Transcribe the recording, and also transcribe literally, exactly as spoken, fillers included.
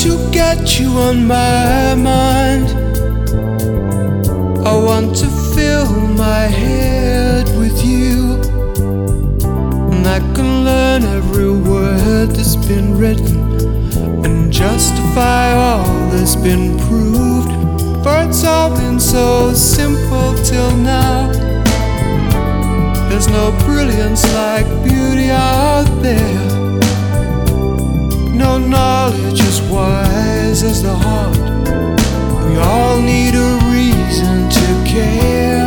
to get you on my mind. I want to fill my head with you, and I can learn every word that's been written and justify all that's been proved. For it's all been so simple till now. There's no brilliance like beauty out there, no knowledge as wise as the heart. We all need a reason to care.